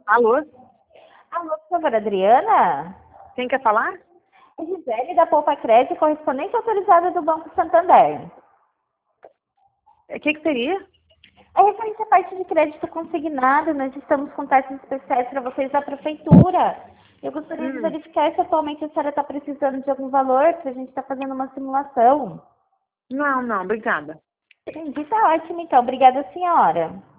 Alô? Alô, por favor, Adriana? Quem quer falar? É Gisele da Poupa Crédito, correspondente autorizada do Banco Santander. O que seria? É referente à parte de crédito consignado, nós estamos com taxas especiais para vocês da Prefeitura. Eu gostaria de Hum, verificar se atualmente a senhora está precisando de algum valor, para a gente estar fazendo uma simulação. não, obrigada. Entendi, tá ótimo então. Obrigada, senhora.